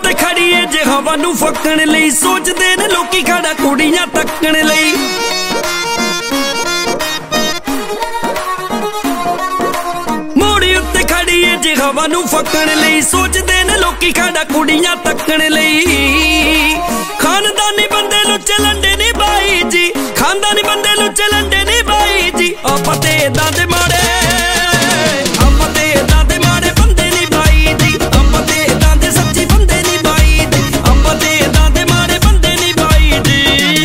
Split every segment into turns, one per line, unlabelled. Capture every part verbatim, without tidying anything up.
उत्ते खड़ीए जे हवा नू फक्कण लई सोचदे ने लोकी खड़ा कुड़ियां तक्कण लई मोड़ी उत्ते खड़ीए जे हवा नू फक्कण लई सोचदे ने लोकी खड़ा कुड़ियां तक्कण लई खानदानी बंदे लुच्चे लंडे नी बाई जी खानदानी बंदे लुच्चे लंडे नी बाई जी आपां ते इदां दे माड़े आपां ते इदां दे माड़े बंदे नी बाई जी आपां ते इदां दे सच्ची बंदे नी बाई जी आपां ते इदां दे माड़े बंदे नी बाई जी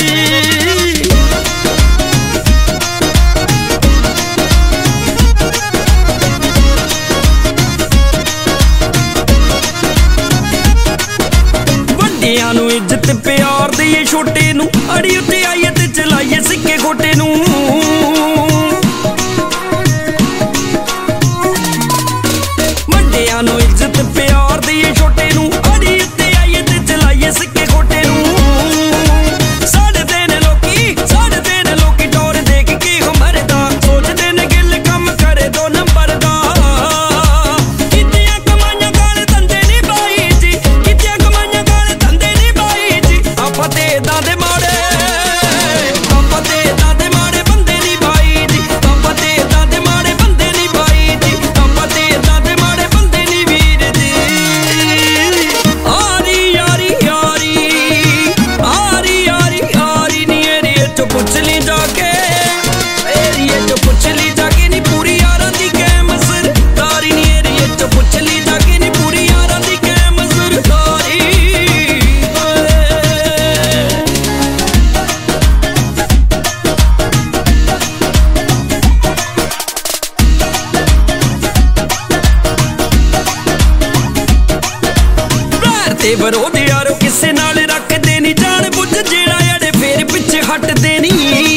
वड्डियां नू इज्जत प्यार दईए छोटे नू अड़ी उत्ते आईए ते चलाईए सिक्के गोटे नू वड्डियां नू इज्जत प्यार दईए छोटे नू अड़ी उत्ते आईए ते चलाईए सिक्के गोटे नू साढ़े ने लोकी साढ़े ने लोकी टोर देख के हमरदा सोचदे ने गिल कम करे दो नंबर दा कितियां कमाइयां गाल धंधे नी बाई जी कितियां कमाइयां गाल धंधे नी बाई जी आपां ते इदां दे माड़े आपां ते इदां दे माड़े बंदे नी बाई जी आपां ते इदां दे माड़े बंदे नी बाई जी आपां ते इदां दे माड़े बंदे नी वीर जी आरी यारी यारी आरी यारी यारी नी एरिए चो पुछ ली जाके एरिए चो पुछ ली जाके नी पूरी यारां दी कैम सरदारी नी एरिए चो पुछ ली जाके नी पूरी यारां दी कैम सरदारी प्यार ते विरोध यारो किसे नाल रखदे नी जान बुझ जेड़ा अड़े फेर पिछे हटदे नी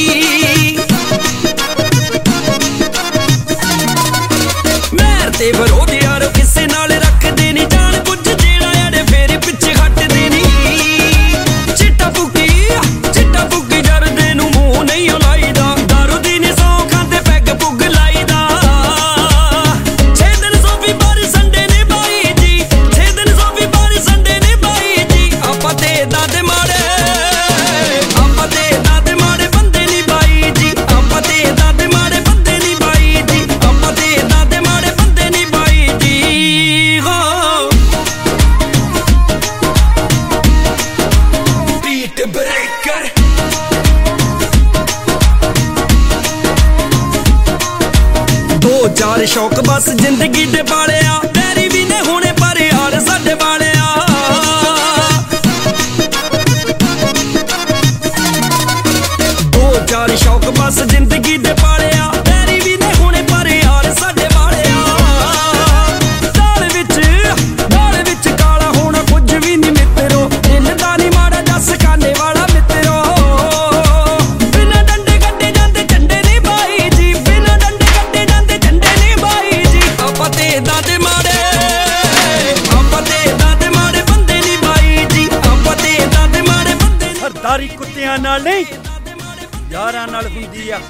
मैर ते विरोध यारो किसे नाल रखदे नी जान बुझ जेड़ा अड़े फेर पिछे हटदे नी चिट्टा पुकी चिट्टा पुकी जरदे नू मूंह नहीं लाईदा दारू दी नी सौ खांदे पैग पुग लाईदा छे दिन सोफी बार संडे ने बाई जी छे दिन सोफी बार संडे ने बाई जी आपां ते इदां दे माड़े आपां ते इदां दे माड़े बंदे नी बाई जी आपां ते इदां दे माड़े बंदे नी बाई जी आपां ते इदां दे माड़े बंदे नी बाई जी हाँ बीट ब्रेकर दो चार शौक बस जिंदगी दे बालिया डैरी भी ने होने पर यार साडे बालिया दो चार शौक बस जिंदगी दे बालिया डैरी भी ने होने पर यार साडे बालिया दाल विच दाल विच काला होना कुछ भी नहीं मित्रो दिल दा नी माड़ा जस खाने वाला मित्रो बिना डंडे कट्टे जांदे झंडे नी बाई जी बिना डंडे कट्टे जांदे झंडे नी बाई जी आपां ते इदां दे माड़े आपां ते इदां दे माड़े बंदे नी बाई जी आपां ते इदां दे माड़े बंदे नी
सरदारी कुत्तियां नाल नहीं यारां नाल हुंदी आ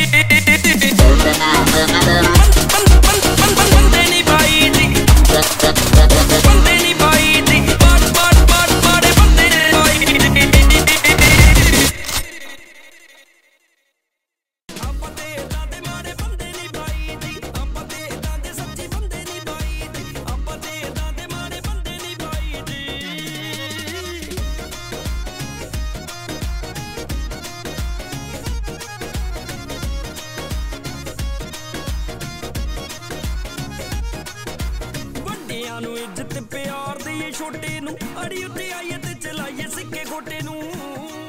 बंदे नी बाई जी बंदे नी बाई जी बाट बाट बाट माड़े बंदे नी बाई जी आपां ते इदां दे माड़े बंदे नी बाई जी आपां ते इदां दे सच्ची बंदे नी बाई जी आपां ते इदां दे माड़े बंदे नी बाई जी ਵੱਡਿਆਂ ਨੂੰ ਇੱਜ਼ਤ ਪਿਆਰ ਦਈਏ ਛੋਟੇ ਨੂੰ ਅੜੀ ਉੱਤੇ ਆਈਏ ਤੇ ਚਲਾਈਏ ਸਿੱਕੇ ਗੋਟੇ ਨੂੰ